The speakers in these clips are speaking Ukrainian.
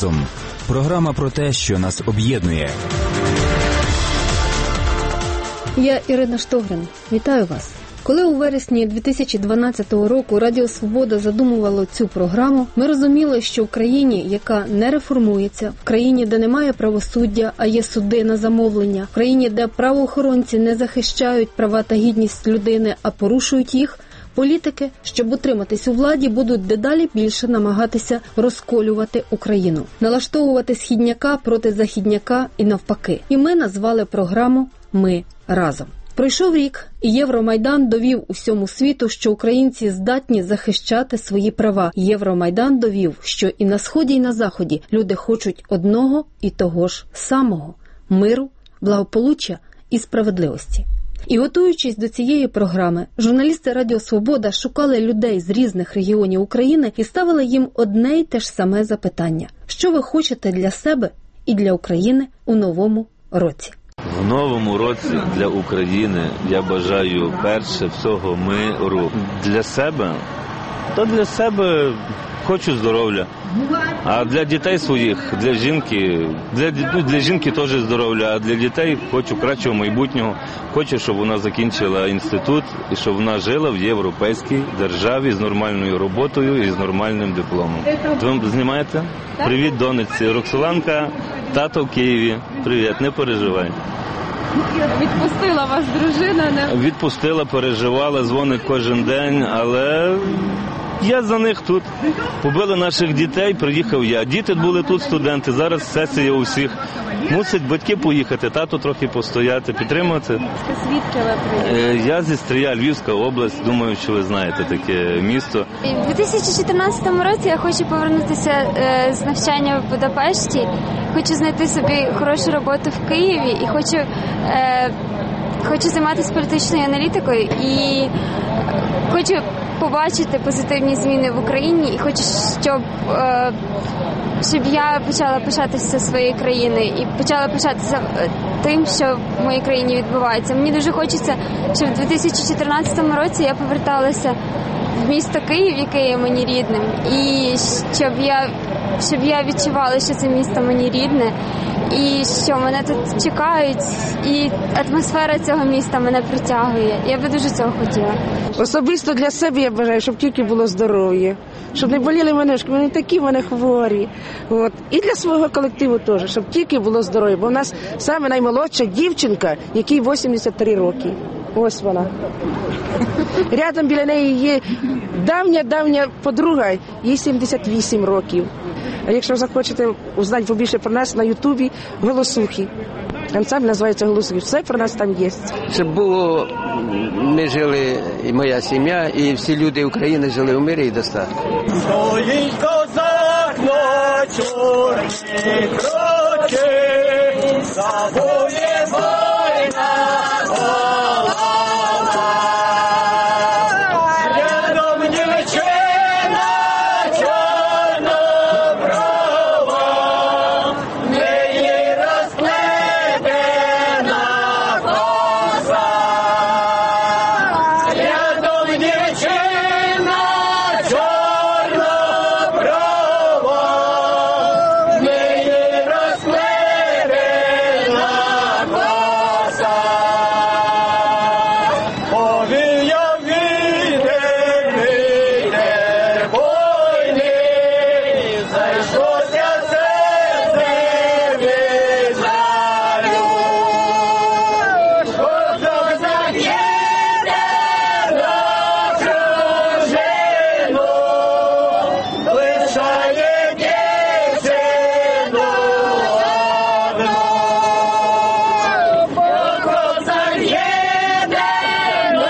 разом. Програма про те, що нас об'єднує. Я Ірина Штогрин. Вітаю вас. Коли у вересні 2012 року Радіо Свобода задумувало цю програму, ми розуміли, що в країні, яка не реформується, в країні, де немає правосуддя, а є суди на замовлення, в країні, де правоохоронці не захищають права та гідність людини, а порушують їх, політики, щоб утриматись у владі, будуть дедалі більше намагатися розколювати Україну, налаштовувати східняка проти західняка і навпаки. І ми назвали програму «Ми разом». Пройшов рік, і Євромайдан довів усьому світу, що українці здатні захищати свої права. Євромайдан довів, що і на Сході, і на Заході люди хочуть одного і того ж самого – миру, благополуччя і справедливості. І готуючись до цієї програми, журналісти Радіо Свобода шукали людей з різних регіонів України і ставили їм одне й те ж саме запитання. Що ви хочете для себе і для України у новому році? В новому році для України я бажаю перше всього миру. Для себе? То для себе хочу здоров'я. А для дітей своїх, для жінки теж здоров'я, а для дітей хочу кращого майбутнього. Хочу, щоб вона закінчила інститут і щоб вона жила в європейській державі з нормальною роботою і з нормальним дипломом. Ви знімаєте? Привіт, донечці. Роксоланка, тато в Києві. Привіт, не переживай. Відпустила вас дружина, не? Відпустила, переживала, дзвонить кожен день, але я за них тут. Побили наших дітей, приїхав я. Діти були тут, студенти, зараз сесія у всіх. Мусять батьки поїхати, тато трохи постояти, підтримати. Звідки ви приїхали? Я зі Стрия, Львівська область, думаю, що ви знаєте таке місто. У 2014 році я хочу повернутися з навчання в Будапешті. Хочу знайти собі хорошу роботу в Києві і хочу займатися політичною аналітикою і хочу побачити позитивні зміни в Україні і хочу, щоб я почала пишатися своєю країною і почала пишатися тим, що в моїй країні відбувається. Мені дуже хочеться, щоб в 2014 році я поверталася в місто Київ, яке є мені рідним, і щоб я відчувала, що це місто мені рідне, і що мене тут чекають, і атмосфера цього міста мене притягує. Я би дуже цього хотіла. Особисто для себе я бажаю, щоб тільки було здоров'я, щоб не боліли мене, вони такі мене хворі. От. І для свого колективу теж, щоб тільки було здоров'я, бо в нас саме наймолодша дівчинка, якій 83 роки. Ось вона. Рядом біля неї є давня подруга, їй 78 років. А якщо захочете узнати побільше про нас на Ютубі, «Голосухи». Ансамбль називається «Голосухи». Все про нас там є. Щоб було, ми жили, і моя сім'я, і всі люди України жили в мирі і достатку. Стоїть козак на чорній крочі, завоє війна голова. Рядом дівчина чорноброва, в неї розплетена коса. Рядом дівчина чорноброва, в неї розплетена коса. Повіяв вітер, вітер буйний, зайшлося серце від жалю. Козак заїде на чужину, лишає дівчину одну. Козак їде на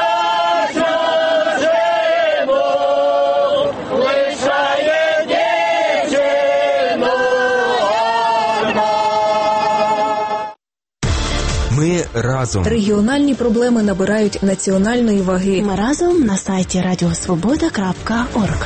чужину, лишає дівчину одну. Ми разом. Регіональні проблеми набирають національної ваги. Ми разом на сайті radiosvoboda.org.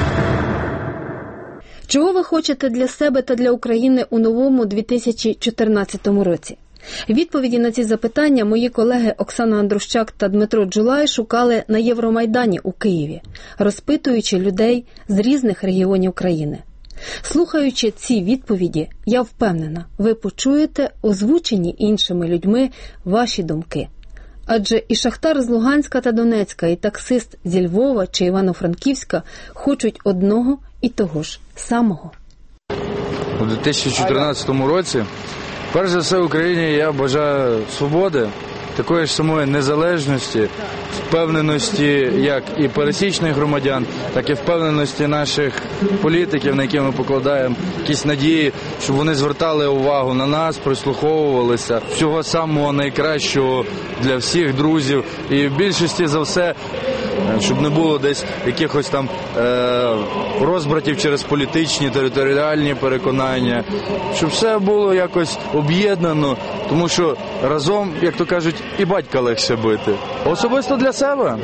Чого ви хочете для себе та для України у новому 2014 році? Відповіді на ці запитання мої колеги Оксана Андрущак та Дмитро Джулай шукали на Євромайдані у Києві, розпитуючи людей з різних регіонів країни. Слухаючи ці відповіді, я впевнена, ви почуєте озвучені іншими людьми ваші думки. Адже і шахтар з Луганська та Донецька, і таксист зі Львова чи Івано-Франківська хочуть одного і того ж самого. У 2014 році, перш за все, в Україні я бажаю свободи, такої ж самої незалежності, впевненості як і пересічних громадян, так і впевненості наших політиків, на які ми покладаємо якісь надії, щоб вони звертали увагу на нас, прислуховувалися. Всього самого найкращого для всіх друзів. І в більшості за все, щоб не було десь якихось там розбратів через політичні, територіальні переконання, щоб все було якось об'єднано, тому що разом, як то кажуть, і батька легше бити. Особисто для себе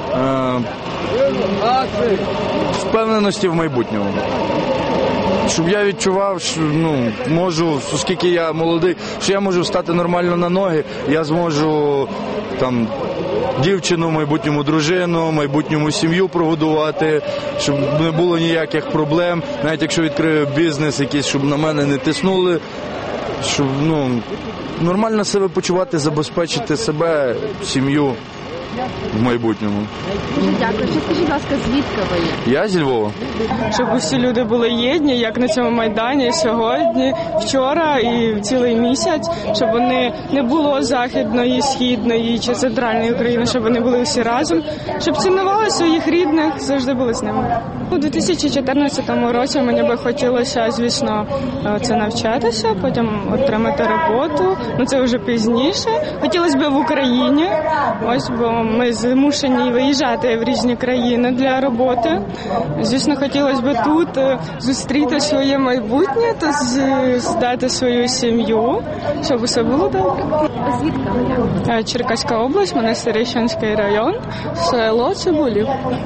впевненості в майбутньому. Щоб я відчував, що можу, оскільки я молодий, що я можу встати нормально на ноги, я зможу там дівчину, майбутньому дружину, майбутньому сім'ю прогодувати, щоб не було ніяких проблем, навіть якщо відкрию бізнес якийсь, щоб на мене не тиснули, щоб нормально себе почувати, забезпечити себе, сім'ю в майбутньому. Дуже дякую. Що скажіть, будь ласка, звідки ви є? Я зі Львова. Щоб усі люди були єдні, як на цьому Майдані сьогодні, вчора і цілий місяць, щоб вони не було західної, східної чи центральної України, щоб вони були всі разом, щоб цінували своїх рідних, завжди були з ними. У 2014 році мені би хотілося, звісно, це навчатися, потім отримати роботу, це вже пізніше. Хотілося б в Україні, ось, бо ми змушені виїжджати в різні країни для роботи. Звісно, хотілося б тут зустріти своє майбутнє та здати свою сім'ю, щоб усе було добре. Звідки ви? Черкаська область, Монастирищенський район, село Цибулів.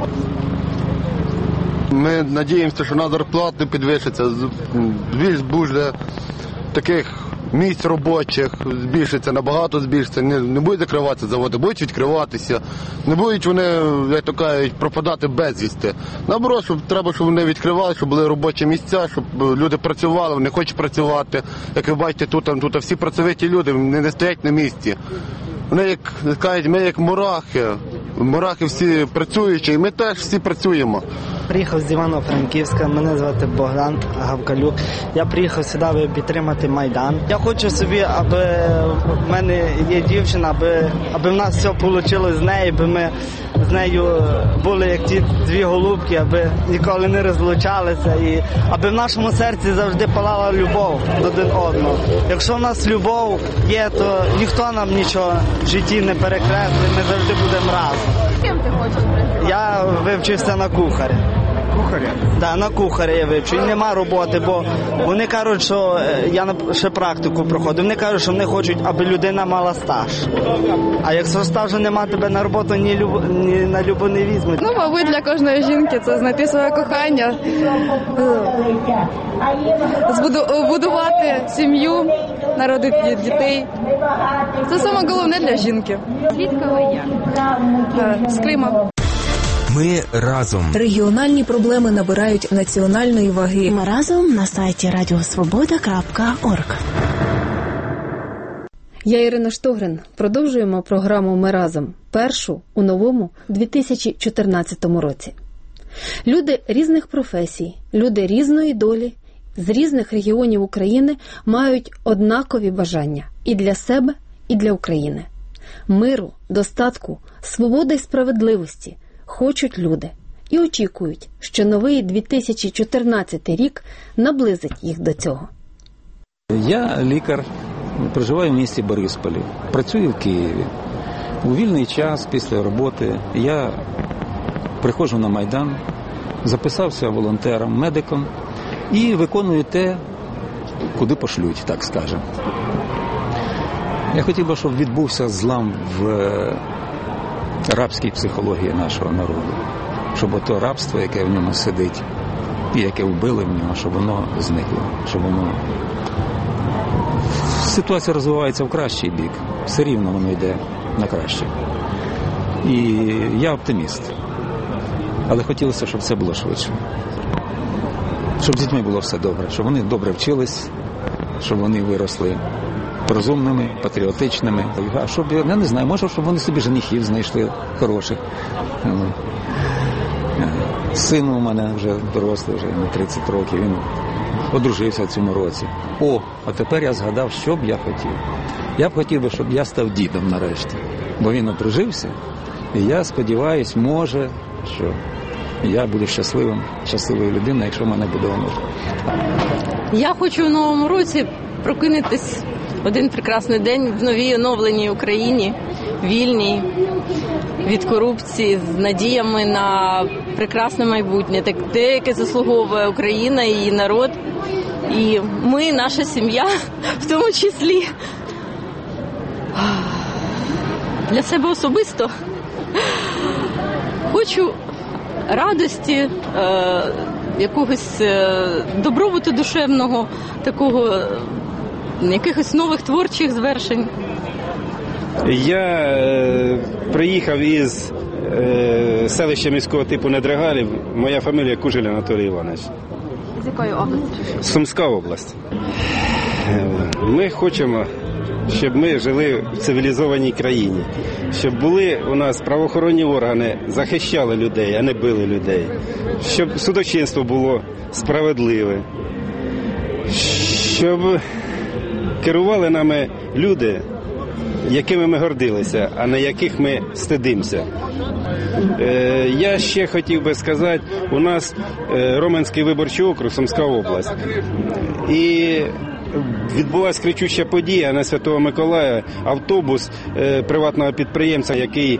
Ми надіємося, що на зарплату підвищиться, більш буде таких місць робочих, збільшиться, набагато збільшиться, не будуть закриватися заводи, будуть відкриватися, не будуть вони, як то кажуть, пропадати безвісти. Наоборот, треба, щоб вони відкривали, щоб були робочі місця, щоб люди працювали, вони хочуть працювати. Як ви бачите, тут всі працьовиті люди, вони не стоять на місці. Вони, як кажуть, ми як мурахи всі працюючі, і ми теж всі працюємо. Приїхав з Івано-Франківська, мене звати Богдан Гавкалюк. Я приїхав сюди, аби підтримати Майдан. Я хочу собі, аби в мене є дівчина, аби в нас все вийшло з нею, аби ми з нею були як ті дві голубки, аби ніколи не розлучалися, і аби в нашому серці завжди палала любов до один одного. Якщо в нас любов є, то ніхто нам нічого в житті не перекреслить, ми завжди будемо разом. Ким ти хочеш працювати? Я вивчився на кухаря. Кухаря? Так, на кухаря я вивчу. І нема роботи, бо вони кажуть, що я ще практику проходив. Вони кажуть, що вони хочуть, аби людина мала стаж. А якщо стажу нема, тебе на роботу ні на любу не візьмуть. Мабуть, для кожної жінки це знайти своє кохання, збудувати сім'ю, народити дітей. Це саме головне для жінки. Звідки ви є? З Крима. Ми разом. Регіональні проблеми набирають національної ваги. Ми разом на сайті radiosvoboda.org. Я Ірина Штогрин. Продовжуємо програму «Ми разом», першу у новому 2014 році. Люди різних професій, люди різної долі, з різних регіонів України мають однакові бажання і для себе, і для України. Миру, достатку, свободи й справедливості хочуть люди і очікують, що новий 2014 рік наблизить їх до цього. Я лікар, проживаю в місті Борисполі, працюю в Києві. У вільний час після роботи я приходжу на Майдан, записався волонтером, медиком і виконую те, куди пошлють, так скажемо. Я хотів би, щоб відбувся злам в рабській психології нашого народу, щоб ото рабство, яке в ньому сидить, і яке вбили в нього, щоб воно зникло, щоб воно... Ситуація розвивається в кращий бік, все рівно воно йде на краще. І я оптиміст, але хотілося, щоб це було швидше. щоб з дітьми було все добре, щоб вони добре вчились, щоб вони виросли розумними, патріотичними. А щоб, я не знаю, може, щоб вони собі женихів знайшли хороших. Син у мене вже дорослий, вже на 30 років, він одружився в цьому році. А тепер я згадав, що б я хотів. Я б хотів, щоб я став дідом нарешті, бо він одружився, і я сподіваюся, може, що я буду щасливою людиною, якщо в мене буде онук. Я хочу в новому році прокинутись один прекрасний день в новій оновленій Україні, вільній від корупції, з надіями на прекрасне майбутнє, те, яке заслуговує Україна і її народ. І ми, наша сім'я, в тому числі. Для себе особисто хочу радості, якогось добробуту душевного, такого, якихось нових творчих звершень. Я приїхав із селища міського типу Недригалів. Моя фамілія Кужель Анатолій Іванович. З якої області? Сумська область. Ми хочемо, щоб ми жили в цивілізованій країні, щоб були у нас правоохоронні органи, захищали людей, а не били людей, щоб судочинство було справедливе, щоб керували нами люди, якими ми гордилися, а на яких ми стидимося. Я ще хотів би сказати, у нас Роменський виборчий округ, Сумська область. І відбулася кричуща подія на Святого Миколая. Автобус приватного підприємця, який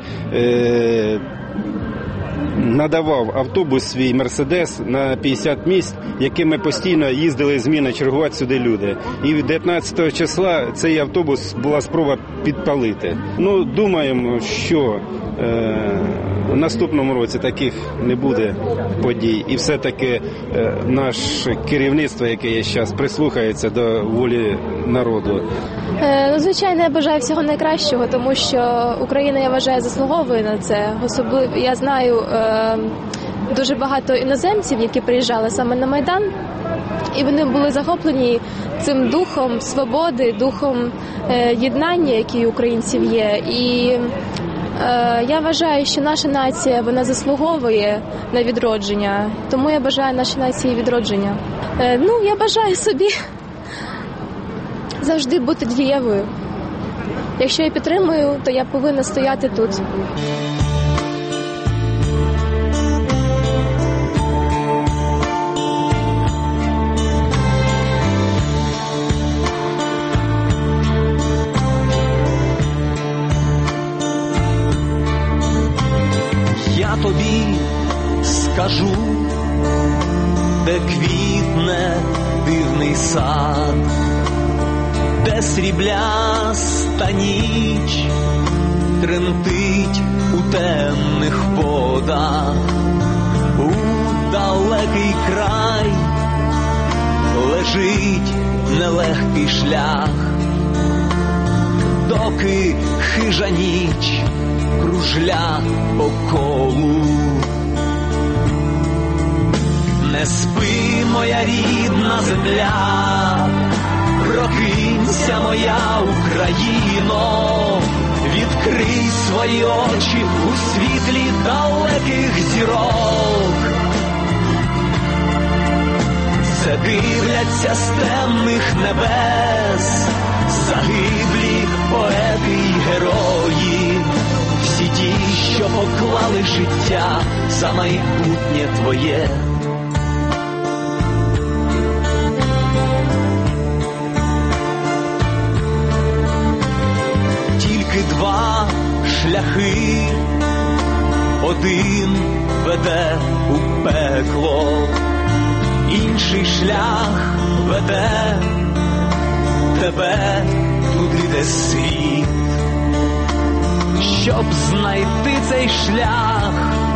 надавав автобус свій «Мерседес» на 50 місць, якими постійно їздили зміни чергувати сюди люди. І 19 числа цей автобус була спроба підпалити. Думаємо, що в наступному році таких не буде подій. І все-таки наше керівництво, яке є зараз, прислухається до волі народу. Звичайно, я бажаю всього найкращого, тому що Україна, я вважаю, заслуговує на це. Особливо я знаю дуже багато іноземців, які приїжджали саме на Майдан, і вони були захоплені цим духом свободи, духом єднання, який у українців є. І я вважаю, що наша нація, вона заслуговує на відродження, тому я бажаю нашій нації відродження. Я бажаю собі завжди бути дієвою. Якщо я підтримую, то я повинна стояти тут. Я тобі скажу, де квітне дивний сад, де срібляста ніч тремтить у темних водах, у далекий край лежить нелегкий шлях, доки хижа ніч кружля по колу. Не спи, моя рідна земля, прокинься, моя Україно, відкрий свої очі у світлі далеких зірок. Це дивляться з темних небес загиблі поети й герої, всі ті, що поклали життя за майбутнє твоє. Тільки два шляхи, один веде у пекло, інший шлях веде тебе туди, де світ. Щоб знайти цей шлях,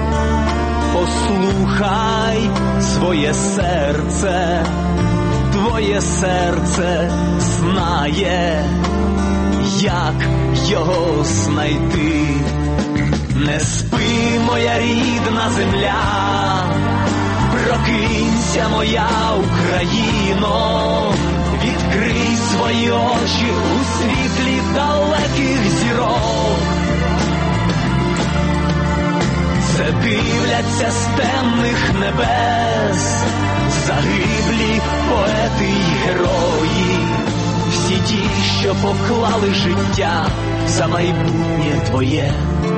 послухай своє серце, твоє серце знає, як його знайти. Не спи, моя рідна земля, Прокинься, моя Україно, відкрий свої очі у світлі далеких зірок. Це дивляться з темних небес загиблі поети й герої, всі ті, що поклали життя за майбутнє твоє.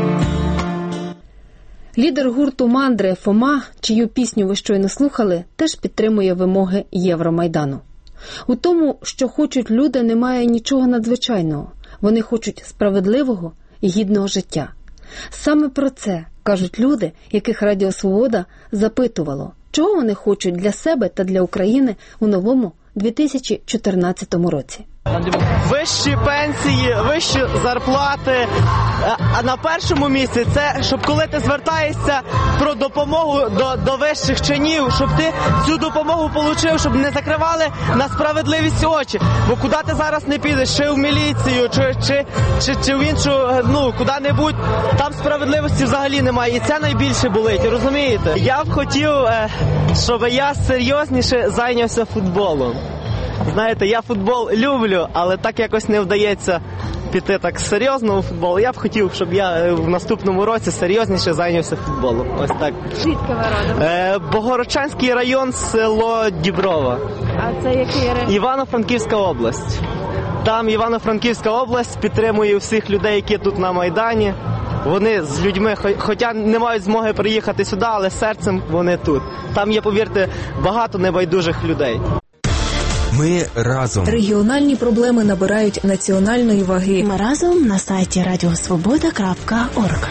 Лідер гурту «Мандри» Фома, чию пісню ви щойно слухали, теж підтримує вимоги Євромайдану. У тому, що хочуть люди, немає нічого надзвичайного. Вони хочуть справедливого і гідного життя. Саме про це кажуть люди, яких Радіо Свобода запитувало, чого вони хочуть для себе та для України у новому 2014 році. Вищі пенсії, вищі зарплати, а на першому місці це, щоб коли ти звертаєшся про допомогу до вищих чинів, щоб ти цю допомогу отримав, щоб не закривали на справедливість очі. Бо куди ти зараз не підеш, чи в міліцію, чи в іншу, куди-небудь, там справедливості взагалі немає. І це найбільше болить, розумієте? Я б хотів, щоб я серйозніше зайнявся футболом. Знаєте, я футбол люблю, але так якось не вдається піти так серйозно у футбол. Я б хотів, щоб я в наступному році серйозніше зайнявся футболом. Ось так. Звідки ви родом? Богородчанський район, село Діброва. А це який район? Івано-Франківська область. Там Івано-Франківська область підтримує всіх людей, які тут на Майдані. Вони з людьми, хоча не мають змоги приїхати сюди, але серцем вони тут. Там є, повірте, багато небайдужих людей. Ми разом. Регіональні проблеми набирають національної ваги. Ми разом на сайті radiosvoboda.org.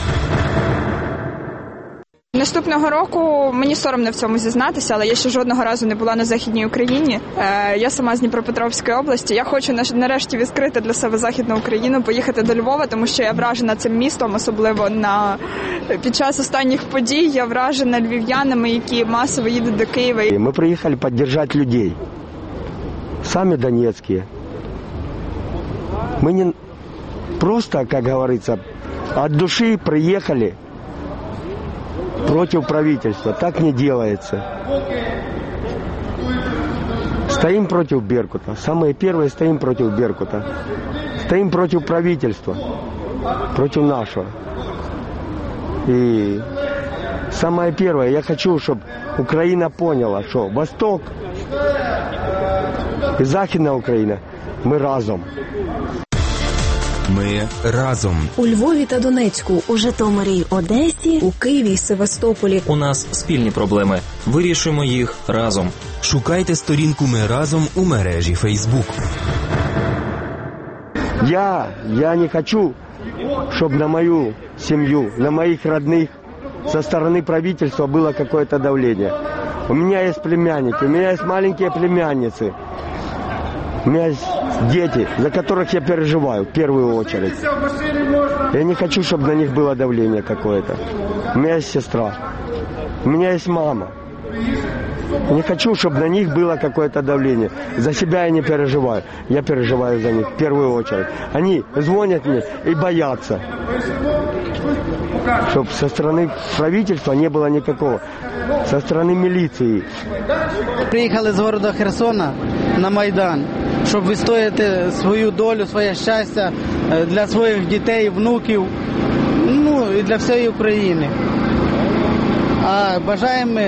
Наступного року мені соромно в цьому зізнатися, але я ще жодного разу не була на Західній Україні. Я сама з Дніпропетровської області. Я хочу нарешті відкрити для себе Західну Україну, поїхати до Львова, тому що я вражена цим містом, особливо під час останніх подій. Я вражена львів'янами, які масово їдуть до Києва. Ми приїхали підтримати людей. Сами донецкие. Мы не просто, как говорится, от души приехали против правительства. Так не делается. Стоим против Беркута. Самые первые стоим против Беркута. Стоим против правительства. Против нашего. И самое первое, я хочу, чтобы Украина поняла, что Восток і Західна Україна. Ми разом. Ми разом. У Львові та Донецьку, у Житомирі й Одесі, у Києві й Севастополі. У нас спільні проблеми. Вирішуємо їх разом. Шукайте сторінку «Ми разом» у мережі Facebook. Я не хочу, щоб на мою сім'ю, на моїх родних со стороны правительства было какое-то давление. У меня есть племянники, у меня есть маленькие племянницы. У меня есть дети, за которых я переживаю в первую очередь. Я не хочу, чтобы на них было давление какое-то. У меня есть сестра, у меня есть мама. Не хочу, чтобы на них было какое-то давление. За себя я не переживаю. Я переживаю за них в первую очередь. Они звонят мне и боятся. Чтобы со стороны правительства не было никакого. Со стороны міліції. Приїхали з города Херсона на Майдан, щоб відстояти свою долю, своє щастя для своїх дітей, внуків, і для всієї України. А бажаємо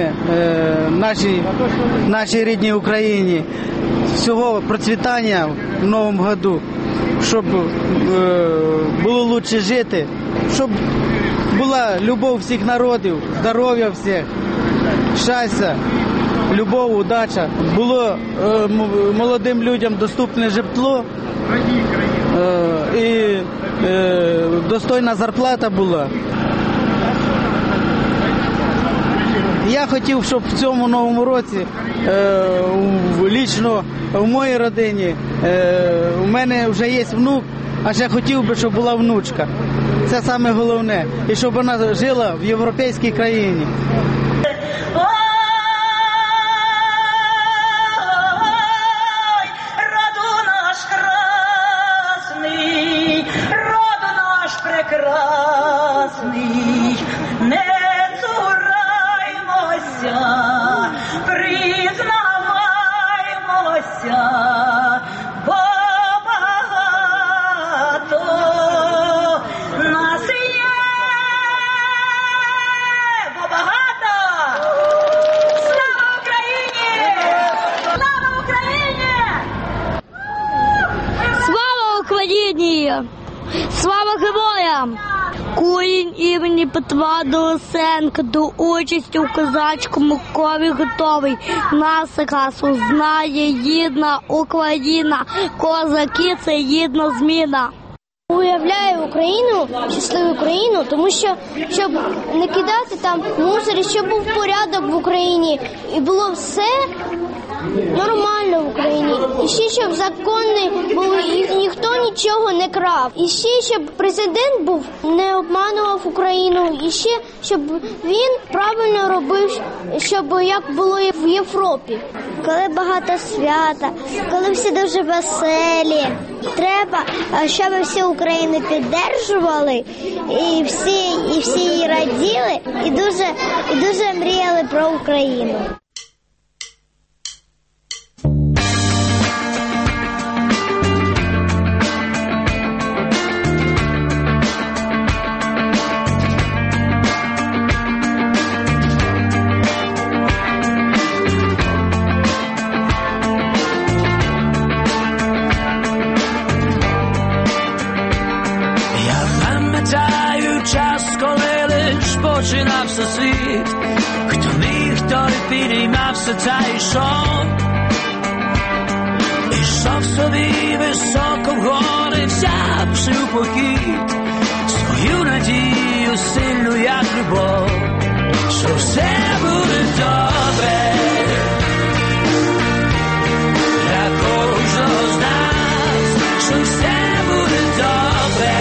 нашій рідній Україні всього процвітання в новому году, щоб було краще жити, щоб була любов всіх народів, здоров'я всіх, щастя, любов, удача. Було молодим людям доступне житло і достойна зарплата була. Я хотів, щоб в цьому новому році лічно в моїй родині у мене вже є внук, а ще хотів би, щоб була внучка. Це саме головне. І щоб вона жила в європейській країні. Не цураймося героям! Слава героям! Курінь імені Петра Долосенка до участі у козацькому кові готовий. Нас расу знає гідна Україна, козаки – це гідна зміна. Уявляю Україну, щасливу Україну, тому що, щоб не кидати там мусор, щоб був порядок в Україні і було все нормально в Україні. І ще, щоб закони були, і ніхто нічого не крав. І ще, щоб президент був, не обманував Україну. І ще, щоб він правильно робив, щоб як було в Європі. Коли багато свята, коли всі дуже веселі, треба, щоб всі Україну підтримували, і всі її раділи, і дуже мріяли про Україну. Починався світ, хто міг, той підіймався та йшов. Ішов собі високо вгори, взявши у похід свою надію сильну, як любов, що все буде добре. Для кожного з нас, що все буде добре.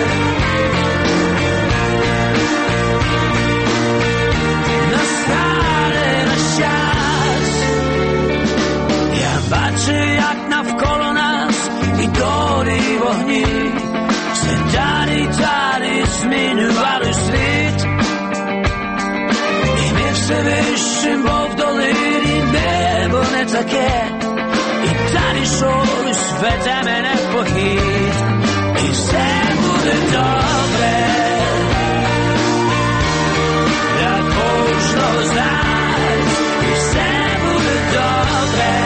Бачу, як навколо нас і долі, і вогні, все далі змінювали світ. І ми все вищим, бо в долині небо не таке, і далі щось веде мене в похід, і все буде добре. Для кожного з нас, і все буде добре.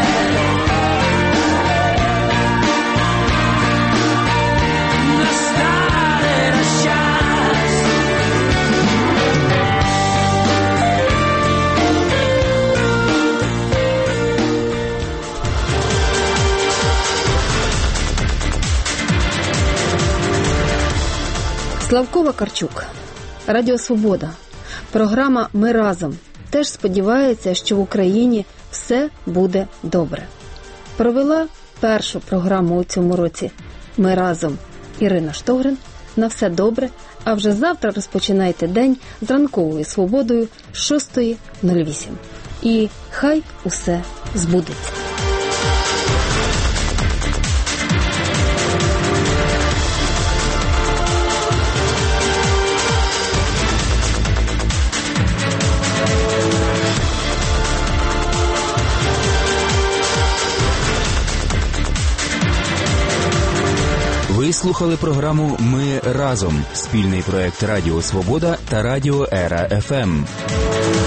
Славко Вакарчук, Радіо Свобода. Програма «Ми разом» теж сподівається, що в Україні все буде добре. Провела першу програму у цьому році «Ми разом» Ірина Штогрин. На все добре, а вже завтра розпочинайте день з ранковою свободою з 6:08. І хай усе збудеться. Ви слухали програму «Ми разом» – спільний проект Радіо Свобода та Радіо Ера ФМ.